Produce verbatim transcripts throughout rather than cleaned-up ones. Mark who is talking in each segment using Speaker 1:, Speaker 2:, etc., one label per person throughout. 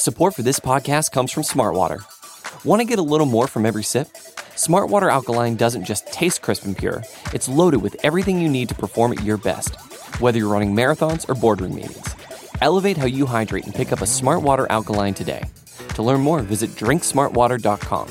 Speaker 1: Support for this podcast comes from Smartwater. Want to get a little more from every sip? Smartwater Alkaline doesn't just taste crisp and pure, it's loaded with everything you need to perform at your best, whether you're running marathons or boardroom meetings. Elevate how you hydrate and pick up a Smartwater Alkaline today. To learn more, visit drink smartwater dot com.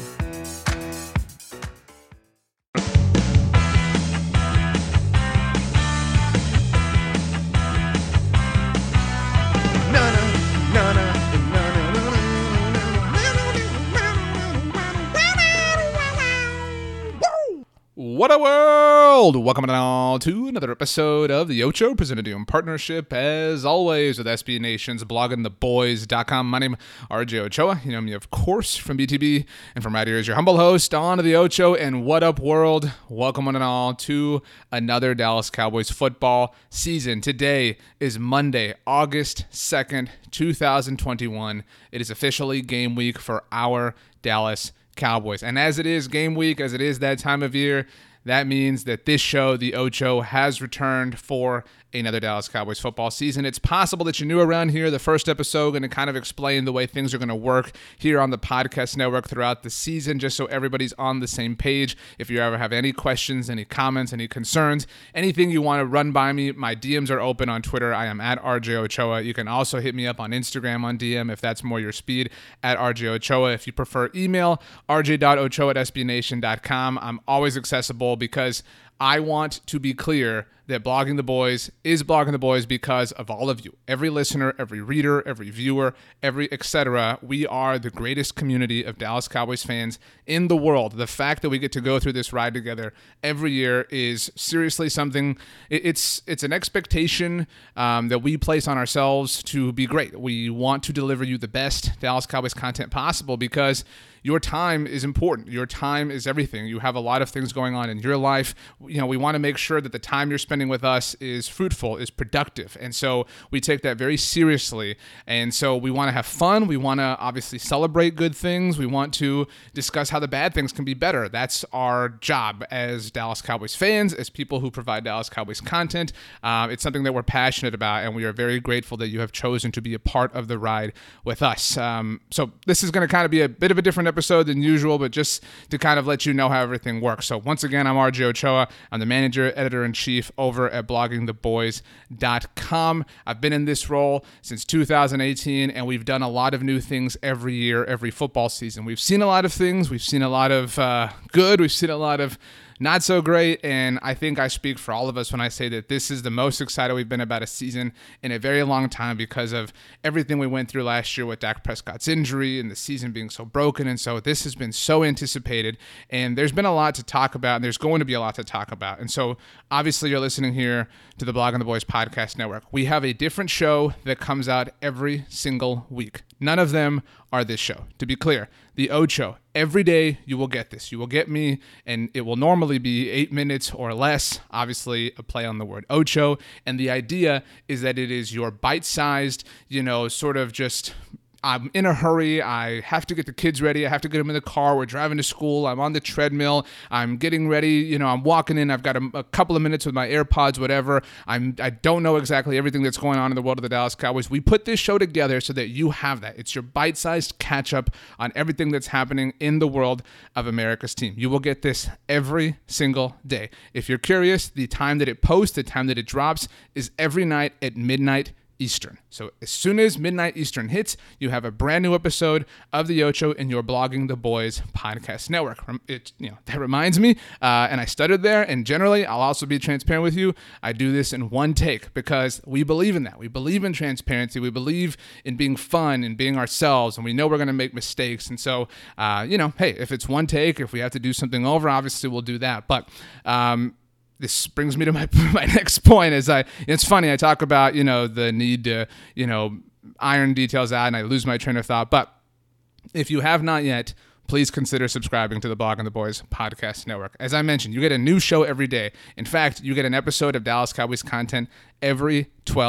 Speaker 2: What a world! Welcome all to another episode of The Ocho, presented to you in partnership, as always, with S B Nation's blogging the boys dot com. My name is R J Ochoa. You know me, of course, from B T B, and from right here is your humble host on The Ocho. And what up, world? Welcome one and all to another Dallas Cowboys football season. Today is Monday, August second, two thousand twenty-one. It is officially game week for our Dallas Cowboys. And as it is game week, as it is that time of year, that means that this show, The Ocho, has returned for another Dallas Cowboys football season. It's possible that you're new around here. The first episode going to kind of explain the way things are going to work here on the podcast network throughout the season, just so everybody's on the same page. If you ever have any questions, any comments, any concerns, anything you want to run by me, my D Ms are open on Twitter. I am at R J Ochoa. You can also hit me up on Instagram on D M if that's more your speed, at R J Ochoa. If you prefer email, r j dot ochoa at s b nation dot com. I'm always accessible because I want to be clear that Blogging the Boys is Blogging the Boys because of all of you. Every listener, every reader, every viewer, every et cetera. We are the greatest community of Dallas Cowboys fans in the world. The fact that we get to go through this ride together every year is seriously something. It's it's an expectation um, that we place on ourselves to be great. We want to deliver you the best Dallas Cowboys content possible because your time is important. Your time is everything. You have a lot of things going on in your life. You know, we want to make sure that the time you're spending with us is fruitful, is productive. And so we take that very seriously. And so we want to have fun. We want to obviously celebrate good things. We want to discuss how the bad things can be better. That's our job as Dallas Cowboys fans, as people who provide Dallas Cowboys content. Um, it's something that we're passionate about, and we are very grateful that you have chosen to be a part of the ride with us. Um, so this is going to kind of be a bit of a different episode than usual, but just to kind of let you know how everything works. So once again, I'm R J Ochoa. I'm the manager, editor-in-chief over at blogging the boys dot com. I've been in this role since two thousand eighteen, and we've done a lot of new things every year, every football season. We've seen a lot of things. We've seen a lot of uh, good. We've seen a lot of not so great, and I think I speak for all of us when I say that this is the most excited we've been about a season in a very long time because of everything we went through last year with Dak Prescott's injury and the season being so broken. And so this has been so anticipated, and there's been a lot to talk about, and there's going to be a lot to talk about. And so obviously you're listening here to the Blogging the Boys podcast network. We have a different show that comes out every single week. None of them are this show. To be clear, The Ocho, every day you will get this. You will get me, and it will normally be eight minutes or less, obviously a play on the word Ocho. And the idea is that it is your bite-sized, you know, sort of just I'm in a hurry. I have to get the kids ready. I have to get them in the car. We're driving to school. I'm on the treadmill. I'm getting ready. You know, I'm walking in. I've got a, a couple of minutes with my AirPods, whatever. I'm, I don't know exactly everything that's going on in the world of the Dallas Cowboys. We put this show together so that you have that. It's your bite-sized catch-up on everything that's happening in the world of America's team. You will get this every single day. If you're curious, the time that it posts, the time that it drops is every night at midnight Eastern. So as soon as midnight Eastern hits, you have a brand new episode of The Ocho in your Blogging the Boys podcast network. It, you know, that reminds me, uh, and I stuttered there, and generally, I'll also be transparent with you, I do this in one take because we believe in that. We believe in transparency. We believe in being fun and being ourselves, and we know we're going to make mistakes. And so, uh, you know, hey, if it's one take, if we have to do something over, obviously we'll do that. But um, this brings me to my my next point. Is I it's funny, I talk about, you know, the need to, you know, iron details out, and I lose my train of thought. But if you have not yet, please consider subscribing to the Blogging the Boys podcast network. As I mentioned, you get a new show every day. In fact, you get an episode of Dallas Cowboys content every twelve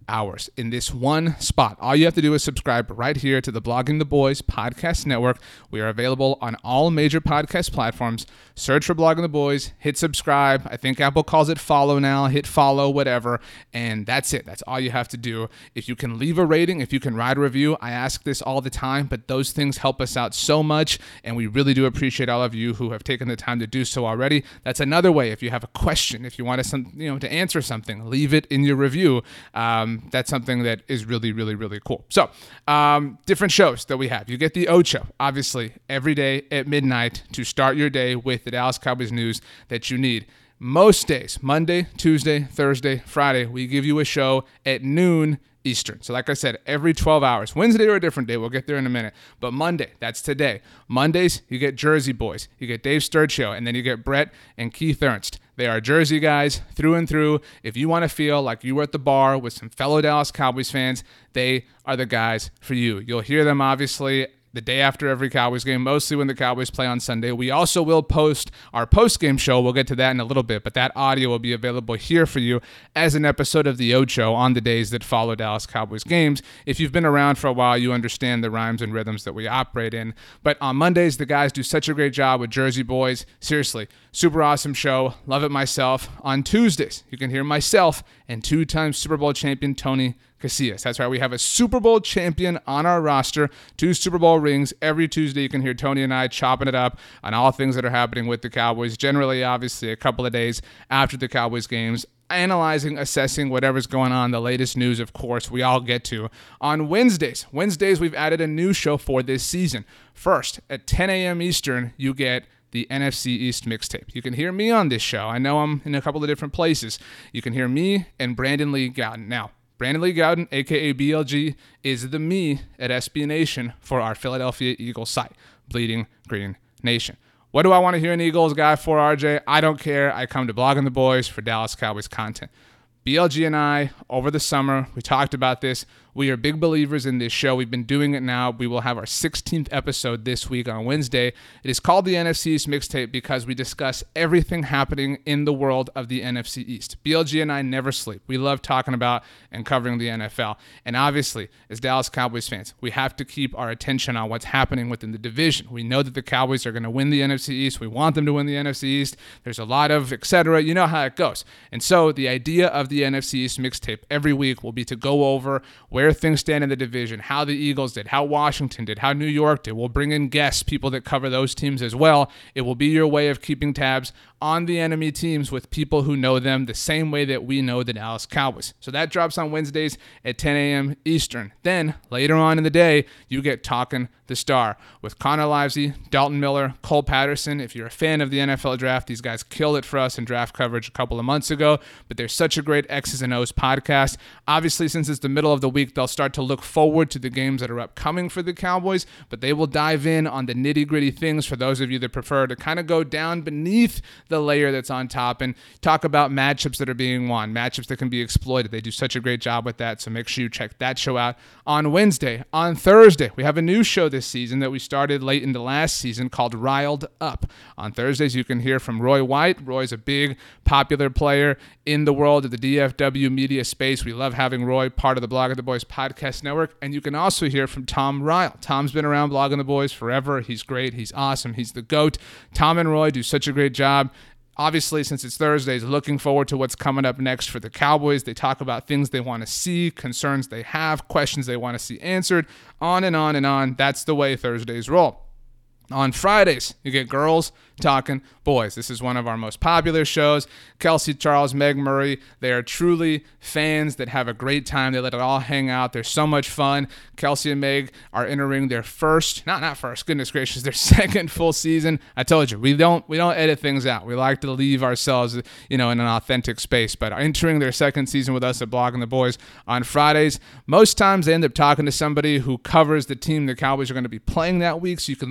Speaker 2: hours in this one spot. All you have to do is subscribe right here to the Blogging the Boys Podcast Network. We are available on all major podcast platforms. Search for Blogging the Boys, hit subscribe. I think Apple calls it follow now. Hit follow, whatever, and that's it. That's all you have to do. If you can leave a rating, if you can write a review, I ask this all the time, but those things help us out so much, and we really do appreciate all of you who have taken the time to do so already. That's another way. If you have a question, if you want to, some, you know, to answer something, leave it in your review. Um, that's something that is really, really, really cool. So, um, different shows that we have. You get the Ocho, obviously, every day at midnight to start your day with the Dallas Cowboys news that you need. Most days, Monday, Tuesday, Thursday, Friday, we give you a show at noon Eastern. So like I said, every twelve hours. Wednesday or a different day. We'll get there in a minute. But Monday, that's today. Mondays, you get Jersey Boys. You get Dave Sturcho, and then you get Brett and Keith Ernst. They are Jersey guys through and through. If you want to feel like you were at the bar with some fellow Dallas Cowboys fans, they are the guys for you. You'll hear them, obviously, the day after every Cowboys game, mostly when the Cowboys play on Sunday. We also will post our post-game show. We'll get to that in a little bit, but that audio will be available here for you as an episode of the Ocho on the days that follow Dallas Cowboys games. If you've been around for a while, you understand the rhymes and rhythms that we operate in. But on Mondays, the guys do such a great job with Jersey Boys. Seriously, super awesome show. Love it myself. On Tuesdays, you can hear myself and two-time Super Bowl champion Tony Casillas. That's right. We have a Super Bowl champion on our roster, two Super Bowl rings. Every Tuesday, you can hear Tony and I chopping it up on all things that are happening with the Cowboys. Generally, obviously, a couple of days after the Cowboys games, analyzing, assessing whatever's going on, the latest news, of course, we all get to. On Wednesdays, Wednesdays, we've added a new show for this season. First, at ten a.m. Eastern, you get the N F C East mixtape. You can hear me on this show. I know I'm in a couple of different places. You can hear me and Brandon Lee Gowton. Now, Brandon Lee Gowton, a k a. B L G, is the me at S B Nation for our Philadelphia Eagles site, Bleeding Green Nation. What do I want to hear an Eagles guy for, R J? I don't care. I come to Blogging the Boys for Dallas Cowboys content. B L G and I, over the summer, we talked about this. We are big believers in this show. We've been doing it now. We will have our sixteenth episode this week on Wednesday. It is called the N F C East Mixtape because we discuss everything happening in the world of the N F C East. B L G and I never sleep. We love talking about and covering the N F L. And obviously, as Dallas Cowboys fans, we have to keep our attention on what's happening within the division. We know that the Cowboys are going to win the N F C East. We want them to win the N F C East. There's a lot of et cetera. You know how it goes. And so the idea of the N F C East Mixtape every week will be to go over where things stand in the division, how the Eagles did, how Washington did, how New York did. We'll bring in guests, people that cover those teams as well. It will be your way of keeping tabs on the enemy teams with people who know them the same way that we know the Dallas Cowboys. So that drops on Wednesdays at ten a.m. Eastern. Then, later on in the day, you get Talking the Star with Connor Livesey, Dalton Miller, Cole Patterson. If you're a fan of the N F L draft, these guys killed it for us in draft coverage a couple of months ago, but they're such a great X's and O's podcast. Obviously, since it's the middle of the week, they'll start to look forward to the games that are upcoming for the Cowboys, but they will dive in on the nitty-gritty things for those of you that prefer to kind of go down beneath the layer that's on top and talk about matchups that are being won, matchups that can be exploited. They do such a great job with that, so make sure you check that show out on Wednesday. On Thursday, we have a new show this season that we started late in the last season called Riled Up. On Thursdays, you can hear from Roy White. Roy's a big, popular player in the world of the D F W media space. We love having Roy part of the Blogging the Boys podcast network, and you can also hear from Tom Ryle. Tom's been around Blogging the Boys forever. He's great. He's awesome. He's the GOAT. Tom and Roy do such a great job. Obviously, since it's Thursdays, looking forward to what's coming up next for the Cowboys. They talk about things they want to see, concerns they have, questions they want to see answered, on and on and on. That's the way Thursdays roll. On Fridays, you get Girls Talking Boys. This is one of our most popular shows. Kelsey Charles, Meg Murray, they are truly fans that have a great time. They let it all hang out. They're so much fun. Kelsey and Meg are entering their first, not not first, goodness gracious, their second full season. I told you, we don't we don't edit things out. We like to leave ourselves, you know, in an authentic space. But entering their second season with us at Blogging the Boys on Fridays, most times they end up talking to somebody who covers the team the Cowboys are going to be playing that week, so you can look forward to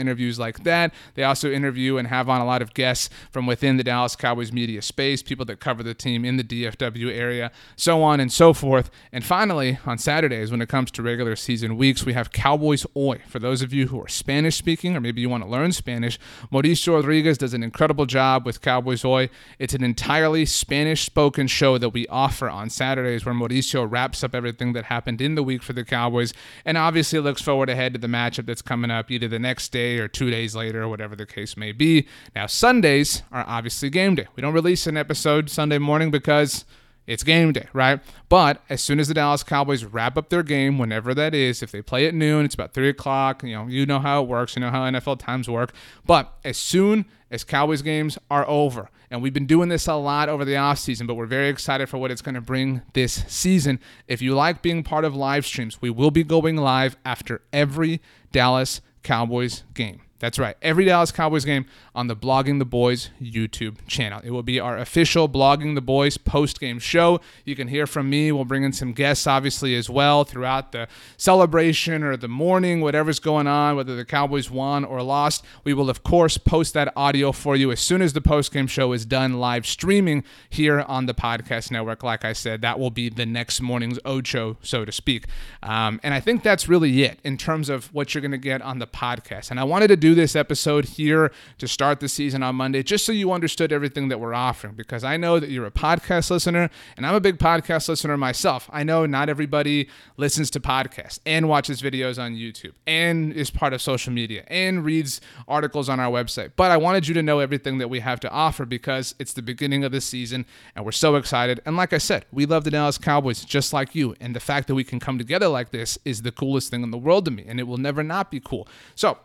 Speaker 2: interviews like that. They also interview and have on a lot of guests from within the Dallas Cowboys media space, people that cover the team in the D F W area, so on and so forth. And finally, on Saturdays, when it comes to regular season weeks, we have Cowboys Hoy. For those of you who are Spanish speaking, or maybe you want to learn Spanish, Mauricio Rodriguez does an incredible job with Cowboys Hoy. It's an entirely Spanish spoken show that we offer on Saturdays where Mauricio wraps up everything that happened in the week for the Cowboys and obviously looks forward ahead to the matchup that's coming up either the next day or two days later or whatever the case may be. Now, Sundays are obviously game day. We don't release an episode Sunday morning because it's game day, right? But as soon as the Dallas Cowboys wrap up their game, whenever that is, if they play at noon, it's about three o'clock. You know, you know how it works. You know how N F L times work. But as soon as Cowboys games are over, and we've been doing this a lot over the offseason, but we're very excited for what it's going to bring this season. If you like being part of live streams, we will be going live after every Dallas Cowboys game. That's right. Every Dallas Cowboys game on the Blogging the Boys YouTube channel. It will be our official Blogging the Boys post-game show. You can hear from me. We'll bring in some guests, obviously, as well throughout the celebration or the morning, whatever's going on, whether the Cowboys won or lost. We will, of course, post that audio for you as soon as the post-game show is done live streaming here on the podcast network. Like I said, that will be the next morning's Ocho, so to speak. Um, and I think that's really it in terms of what you're going to get on the podcast. And I wanted to do this episode here to start the season on Monday just so you understood everything that we're offering, because I know that you're a podcast listener and I'm a big podcast listener myself. I know not everybody listens to podcasts and watches videos on YouTube and is part of social media and reads articles on our website, but I wanted you to know everything that we have to offer because it's the beginning of the season and we're so excited. And like I said, we love the Dallas Cowboys just like you, and the fact that we can come together like this is the coolest thing in the world to me, and it will never not be cool. So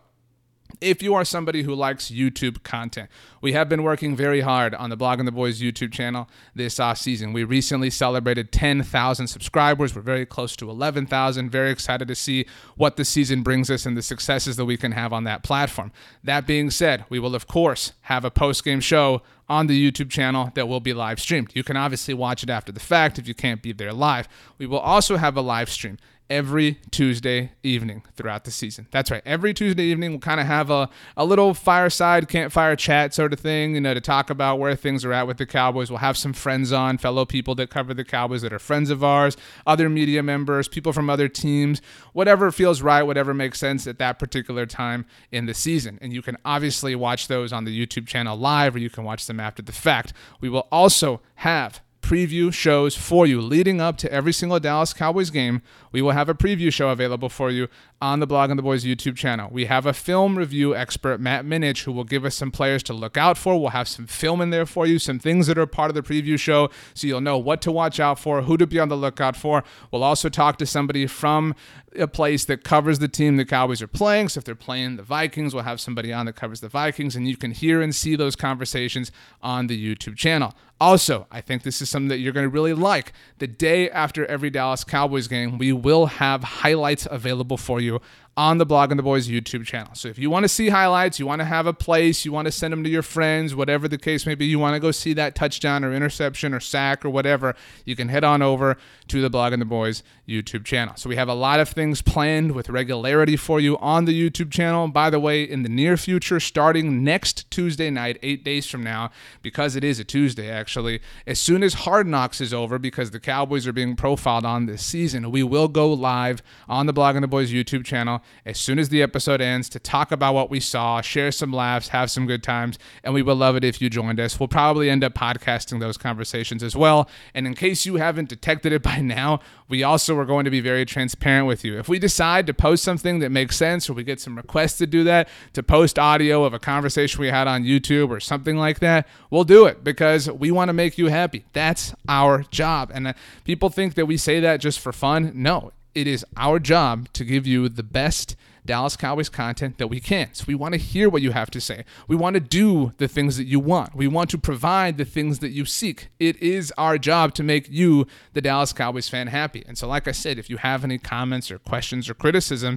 Speaker 2: if you are somebody who likes YouTube content, we have been working very hard on the Blogging the Boys YouTube channel this off season. We recently celebrated ten thousand subscribers. We're very close to eleven thousand. Very excited to see what the season brings us and the successes that we can have on that platform. That being said, we will, of course, have a post-game show on the YouTube channel that will be live streamed. You can obviously watch it after the fact if you can't be there live. We will also have a live stream every Tuesday evening throughout the season. That's right. Every Tuesday evening, we'll kind of have a, a little fireside campfire chat sort of thing, you know, to talk about where things are at with the Cowboys. We'll have some friends on, fellow people that cover the Cowboys that are friends of ours, other media members, people from other teams, whatever feels right, whatever makes sense at that particular time in the season. And you can obviously watch those on the YouTube channel live, or you can watch them after the fact. We will also have preview shows for you leading up to every single Dallas Cowboys game. We will have a preview show available for you on the Blogging the Boys YouTube channel. We have a film review expert, Matt Minich, who will give us some players to look out for. We'll have some film in there for you, some things that are part of the preview show, so you'll know what to watch out for, who to be on the lookout for. We'll also talk to somebody from a place that covers the team the Cowboys are playing. So if they're playing the Vikings, we'll have somebody on that covers the Vikings, and you can hear and see those conversations on the YouTube channel. Also, I think this is something that you're going to really like. The day after every Dallas Cowboys game, we will have highlights available for you on the Blogging the Boys YouTube channel. So if you want to see highlights, you want to have a place, you want to send them to your friends, whatever the case may be, you want to go see that touchdown or interception or sack or whatever, you can head on over to the Blogging the Boys YouTube channel. So we have a lot of things planned with regularity for you on the YouTube channel. By the way, in the near future, starting next Tuesday night, eight days from now, because it is a Tuesday actually, as soon as Hard Knocks is over, because the Cowboys are being profiled on this season, we will go live on the Blogging the Boys YouTube channel as soon as the episode ends to talk about what we saw, share some laughs, have some good times, and we would love it if you joined us. We'll probably end up podcasting those conversations as well. And in case you haven't detected it by now, we also are going to be very transparent with you. If we decide to post something that makes sense, or we get some requests to do that, to post audio of a conversation we had on YouTube or something like that, we'll do it because we want to make you happy. That's our job. And uh, people think that we say that just for fun. No. It is our job to give you the best Dallas Cowboys content that we can. So we want to hear what you have to say. We want to do the things that you want. We want to provide the things that you seek. It is our job to make you, the Dallas Cowboys fan, happy. And so like I said, if you have any comments or questions or criticisms,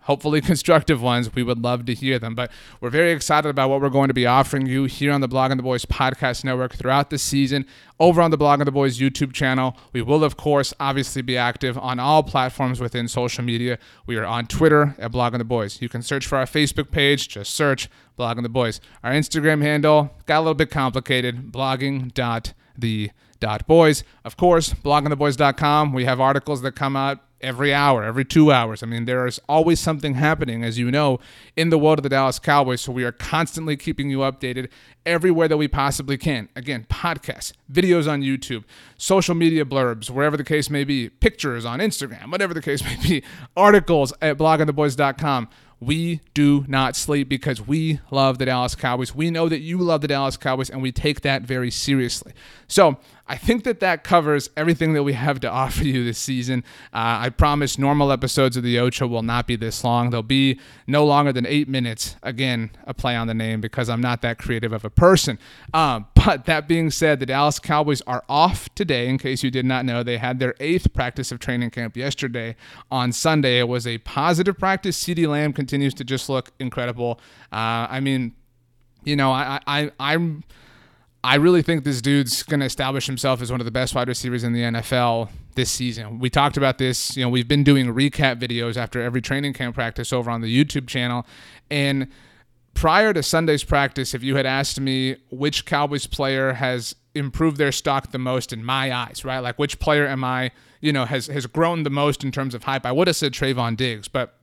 Speaker 2: hopefully constructive ones. We would love to hear them. But we're very excited about what we're going to be offering you here on the Blogging the Boys podcast network throughout the season. Over on the Blogging the Boys YouTube channel, we will, of course, obviously be active on all platforms within social media. We are on Twitter at Blogging the Boys. You can search for our Facebook page. Just search Blogging the Boys. Our Instagram handle got a little bit complicated, blogging dot the dot boys. Of course, blogging the boys dot com. We have articles that come out every hour, every two hours. I mean, there is always something happening, as you know, in the world of the Dallas Cowboys. So we are constantly keeping you updated everywhere that we possibly can. Again, podcasts, videos on YouTube, social media blurbs, wherever the case may be, pictures on Instagram, whatever the case may be, articles at blogging the boys dot com. We do not sleep because we love the Dallas Cowboys. We know that you love the Dallas Cowboys, and we take that very seriously. So I think that that covers everything that we have to offer you this season. Uh, I promise normal episodes of the Ocho will not be this long. They'll be no longer than eight minutes. Again, a play on the name because I'm not that creative of a person. Um, but that being said, the Dallas Cowboys are off today. In case you did not know, they had their eighth practice of training camp yesterday. On Sunday, it was a positive practice. CeeDee Lamb continues to just look incredible. Uh, I mean, you know, I, I, I'm... I really think this dude's going to establish himself as one of the best wide receivers in the N F L this season. We talked about this. You know, we've been doing recap videos after every training camp practice over on the YouTube channel. And prior to Sunday's practice, if you had asked me which Cowboys player has improved their stock the most in my eyes, right? Like which player am I, you know, has, has grown the most in terms of hype, I would have said Trayvon Diggs. But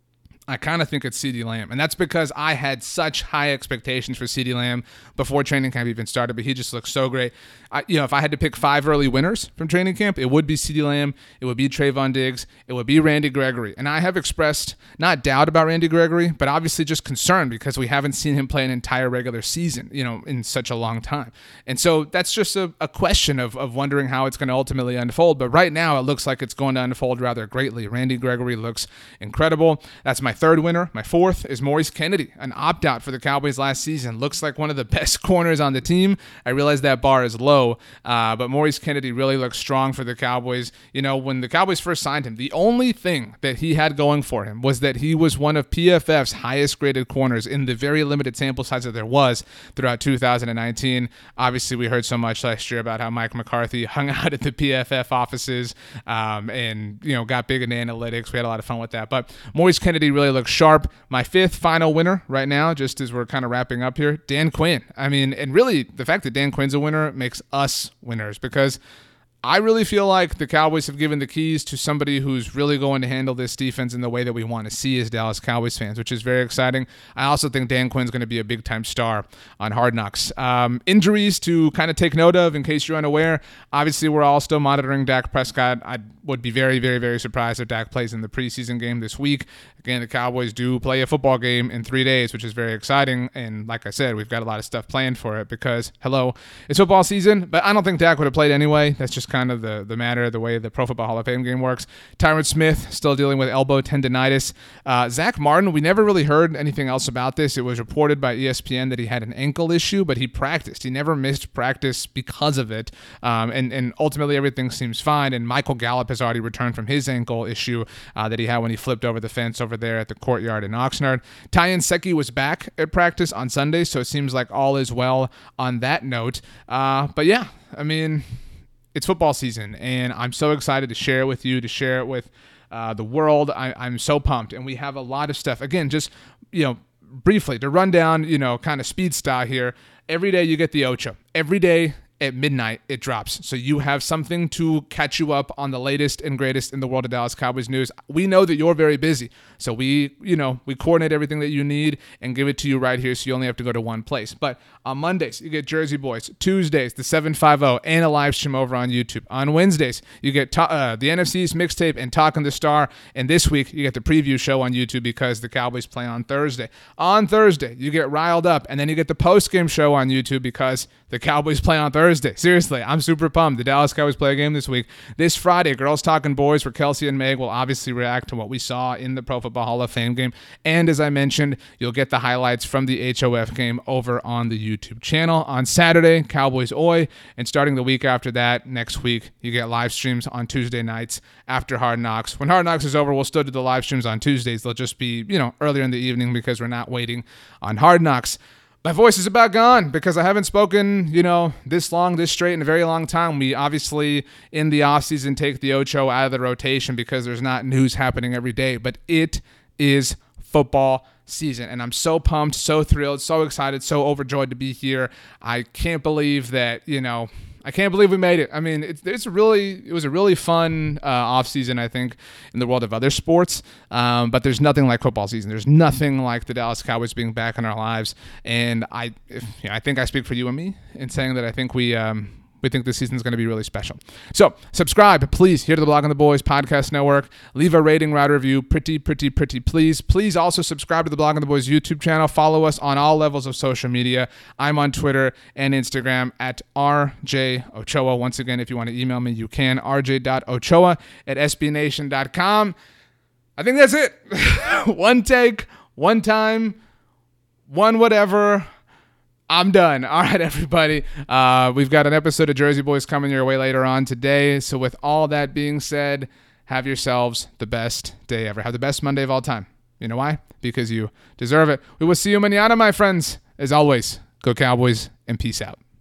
Speaker 2: I kind of think it's CeeDee Lamb, and that's because I had such high expectations for CeeDee Lamb before training camp even started, but he just looks so great. I, you know, if I had to pick five early winners from training camp, it would be CeeDee Lamb, it would be Trayvon Diggs, it would be Randy Gregory, and I have expressed not doubt about Randy Gregory, but obviously just concern because we haven't seen him play an entire regular season, you know, in such a long time, and so that's just a, a question of, of wondering how it's going to ultimately unfold, but right now it looks like it's going to unfold rather greatly. Randy Gregory looks incredible. That's my third winner. My fourth is Maurice Kennedy, an opt-out for the Cowboys last season. Looks like one of the best corners on the team. I realize that bar is low, uh, but Maurice Kennedy really looks strong for the Cowboys. You know, when the Cowboys first signed him, the only thing that he had going for him was that he was one of P F F's highest-graded corners in the very limited sample size that there was throughout two thousand nineteen. Obviously, we heard so much last year about how Mike McCarthy hung out at the P F F offices um, and, you know, got big into analytics. We had a lot of fun with that. But Maurice Kennedy really looks sharp. My fifth final winner right now, just as we're kind of wrapping up here, Dan Quinn. I mean, and really the fact that Dan Quinn's a winner makes us winners because I really feel like the Cowboys have given the keys to somebody who's really going to handle this defense in the way that we want to see as Dallas Cowboys fans, which is very exciting. I also think Dan Quinn's going to be a big-time star on Hard Knocks. Um, injuries to kind of take note of in case you're unaware. Obviously, we're all still monitoring Dak Prescott. I would be very, very, very surprised if Dak plays in the preseason game this week. Again, the Cowboys do play a football game in three days, which is very exciting. And like I said, we've got a lot of stuff planned for it because, hello, it's football season. But I don't think Dak would have played anyway. That's just kind of the, the matter, the way the Pro Football Hall of Fame game works. Tyron Smith still dealing with elbow tendonitis. Uh, Zach Martin, we never really heard anything else about this. It was reported by E S P N that he had an ankle issue, but he practiced. He never missed practice because of it. Um, and, and ultimately, everything seems fine. And Michael Gallup has already returned from his ankle issue uh, that he had when he flipped over the fence over there at the courtyard in Oxnard. Ty Nsekhe was back at practice on Sunday, so it seems like all is well on that note. Uh, but yeah, I mean, it's football season, and I'm so excited to share it with you, to share it with uh, the world. I, I'm so pumped, and we have a lot of stuff. Again, just, you know, briefly, to run down, you know, kind of speed style here. Every day you get the Ocho. Every day at midnight it drops. So you have something to catch you up on the latest and greatest in the world of Dallas Cowboys news. We know that you're very busy. So we, you know, we coordinate everything that you need and give it to you right here so you only have to go to one place. But on Mondays, you get Jersey Boys. Tuesdays, the seven fifty and a live stream over on YouTube. On Wednesdays, you get to- uh, the N F C's mixtape and Talking the Star. And this week, you get the preview show on YouTube because the Cowboys play on Thursday. On Thursday, you get Riled Up, and then you get the post-game show on YouTube because the Cowboys play on Thursday. Thursday. Seriously, I'm super pumped. The Dallas Cowboys play a game this week. This Friday, Girls Talking Boys, where Kelsey and Meg will obviously react to what we saw in the Pro Football Hall of Fame game. And as I mentioned, you'll get the highlights from the H O F game over on the YouTube channel. On Saturday, Cowboys Oi. And starting the week after that, next week, you get live streams on Tuesday nights after Hard Knocks. When Hard Knocks is over, we'll still do the live streams on Tuesdays. They'll just be, you know, earlier in the evening because we're not waiting on Hard Knocks. My voice is about gone because I haven't spoken, you know, this long, this straight in a very long time. We obviously, in the offseason, take the Ocho out of the rotation because there's not news happening every day. But it is football season, and I'm so pumped, so thrilled, so excited, so overjoyed to be here. I can't believe that, you know, I can't believe we made it. I mean, it's, it's really, it was a really fun uh, off season, I think, in the world of other sports. Um, but there's nothing like football season. There's nothing like the Dallas Cowboys being back in our lives. And I, if, you know, I think I speak for you and me in saying that I think we. Um, We think this season is going to be really special. So subscribe, please, here to the Blogging the Boys Podcast Network. Leave a rating, write a review. Pretty, pretty, pretty, please. Please also subscribe to the Blogging the Boys YouTube channel. Follow us on all levels of social media. I'm on Twitter and Instagram at R J Ochoa. Once again, if you want to email me, you can. R J dot Ochoa at S B Nation dot com. I think that's it. One take, one time, one whatever. I'm done. All right, everybody. Uh, we've got an episode of Jersey Boys coming your way later on today. So with all that being said, have yourselves the best day ever. Have the best Monday of all time. You know why? Because you deserve it. We will see you mañana, my friends. As always, go Cowboys and peace out.